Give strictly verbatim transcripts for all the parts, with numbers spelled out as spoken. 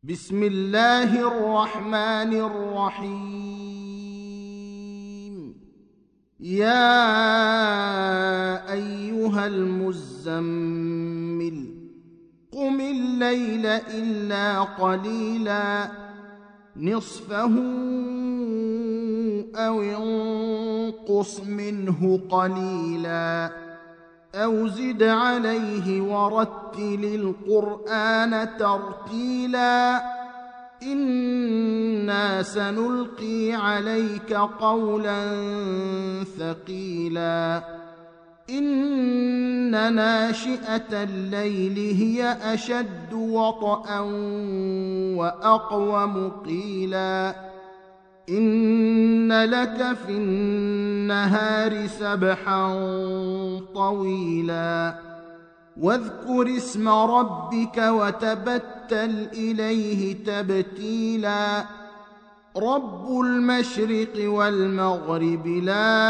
بسم الله الرحمن الرحيم. يا أيها المزمل قم الليل إلا قليلا نصفه أو انقص منه قليلا أو زد عليه ورتل القرآن ترتيلا إنا سنلقي عليك قولا ثقيلا إن ناشئة الليل هي أشد وطئا وأقوم قيلا إن لك في النهار سبحا طويلا واذكر اسم ربك وتبتل إليه تبتيلا رب المشرق والمغرب لا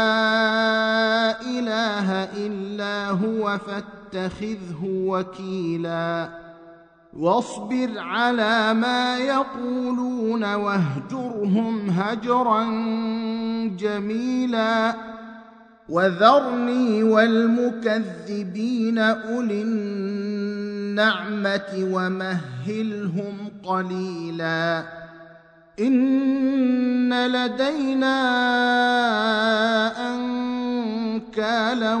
إله إلا هو فاتخذه وكيلا واصبر على ما يقولون واهجرهم هجرا جميلا وذرني والمكذبين أولي النعمة ومهلهم قليلا إن لدينا أنكالا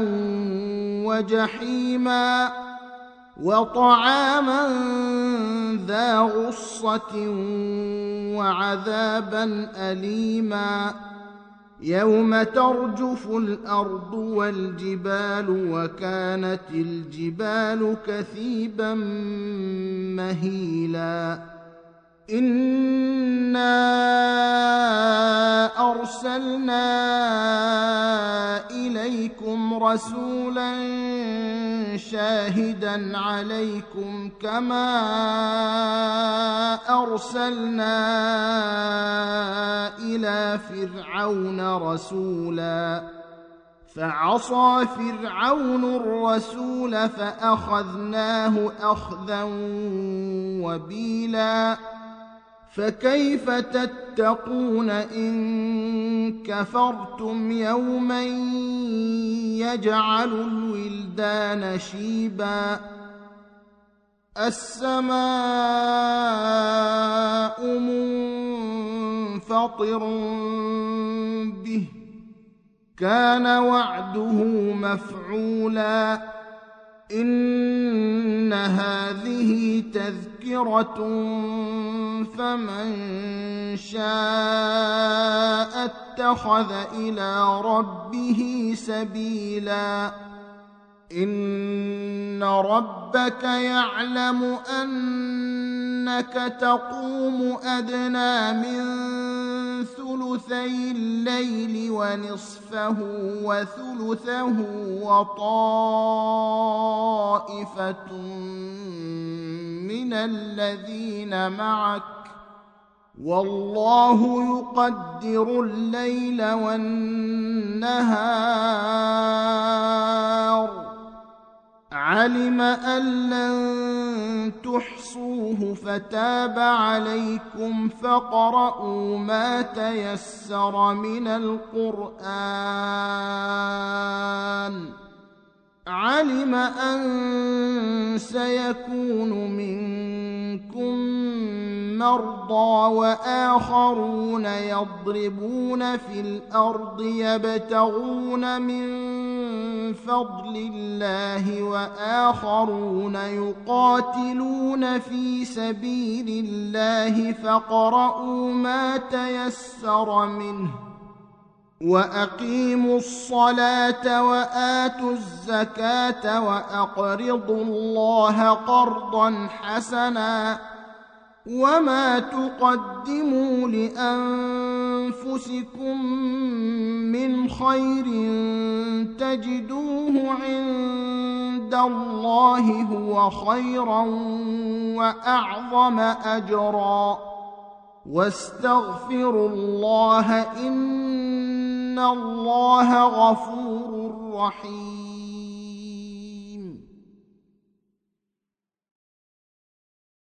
وجحيما وطعاما ذا غصة وعذابا أليما يوم ترجف الأرض والجبال وكانت الجبال كثيبا مهيلا إنا أرسلنا إليكم رسولا شاهدا عليكم كما أرسلنا إلى فرعون رسولا فعصى فرعون الرسول فأخذناه أخذا وبيلا فكيف تتقون إن كفرتم يوما يجعل الولدان شيبا السماء منفطر به كان وعده مفعولا إن هذه تذكرة فمن شاء اتخذ إلى ربه سبيلا إن ربك يعلم أنك تقوم أدنى من ثلثي الليل ونصفه وثلثه وطائفة من الذين معك والله يقدر الليل والنهار علم أن لن تحصوه فتاب عليكم فاقرؤوا ما تيسر من القرآن علم أن سيكون منكم مرضى وآخرون يضربون في الأرض يبتغون من فضل الله وآخرون يقاتلون في سبيل الله فاقرؤوا ما تيسر منه وأقيموا الصلاة وآتوا الزكاة وأقرضوا الله قرضا حسنا وما تقدموا لأنفسكم من خير تجدوه عند الله هو خيرا وأعظم أجرا واستغفروا الله إن الله غفور رحيم.